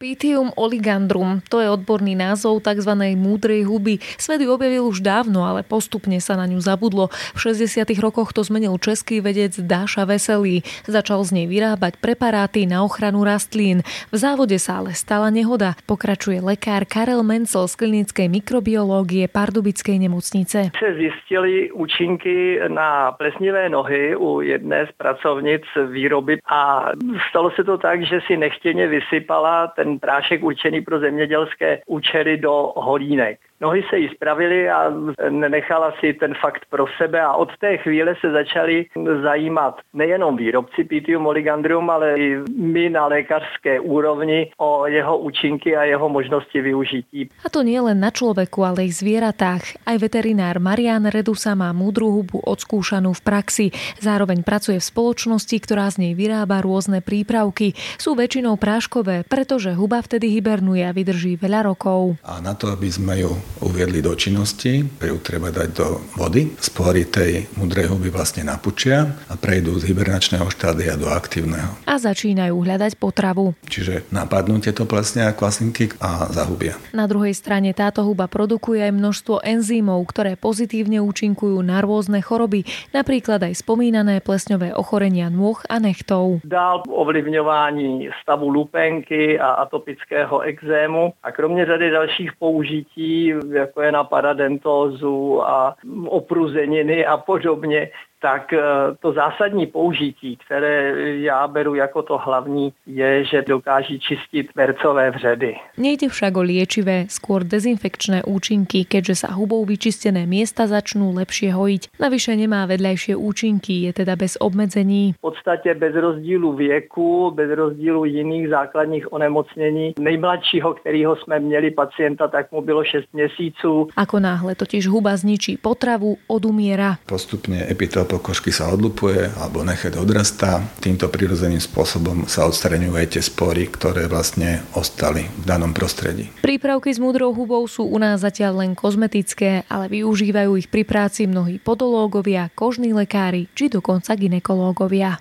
Pythium oligandrum, to je odborný názov tzv. Múdrej huby. Svet ju objavil už dávno, ale postupne sa na ňu zabudlo. V 60. rokoch to zmenil český vedec Dáša Veselý. Začal z nej vyrábať preparáty na ochranu rastlín. V závode sa ale stala nehoda. Pokračuje lekár Karel Mencel z klinickej mikrobiológie Pardubickej nemocnice. Se zistili účinky na plesnivé nohy u jedné z pracovnic výroby a stalo se to tak, že si nechtěně vysypala ten prášek určený pro zemědělské účely do holínek. Nohy se jí spravily a nenechala si ten fakt pro sebe a od té chvíle se začali zajímat nejenom výrobci Pythium oligandrum, ale i my na lékařské úrovni o jeho účinky a jeho možnosti využití. A to nie len na človeku, ale aj zvieratách. Aj veterinár Marián Redusa má múdru hubu odskúšanú v praxi. Zároveň pracuje v spoločnosti, ktorá z nej vyrába rôzne prípravky. Sú väčšinou práškové, pretože huba vtedy hibernuje a vydrží veľa rokov. A na to, aby sme ju uviedli do činnosti, ju treba dať do vody. Spory tej múdrej huby vlastne napučia a prejdú z hibernačného štádia do aktívneho. A začínajú hľadať potravu. Čiže napadnú tieto plesne a kvasinky a zahubia. Na druhej strane táto huba produkuje aj množstvo enzymov, ktoré pozitívne účinkujú na rôzne choroby, napríklad aj spomínané plesňové ochorenia nôh a nechtov. Dál ovlivňování stavu lupenky a atopického ekzému a kromě řady dalších použití, jako je na paradentózu a opruzeniny a podobně, tak to zásadní použití, které já beru jako to hlavní, je, že dokáží čistit bercové vředy. Nejde však o liečivé, skôr dezinfekčné účinky, keďže sa hubou vyčistené miesta začnú lepšie hojiť. Navyše nemá vedľajšie účinky, je teda bez obmedzení. V podstatě bez rozdílu věku, bez rozdílu jiných základních onemocnění. Nejmladšího, kterého jsme měli pacienta, tak mu bylo 6 měsíců. Ako náhle totiž huba zničí potravu, odumiera. Postupne epitop pokožky sa odlupuje alebo nechet odrastá. Týmto prirodzeným spôsobom sa odstraňujú aj tie spory, ktoré vlastne ostali v danom prostredí. Prípravky s múdrou hubou sú u nás zatiaľ len kozmetické, ale využívajú ich pri práci mnohí podológovia, kožní lekári či dokonca gynekológovia.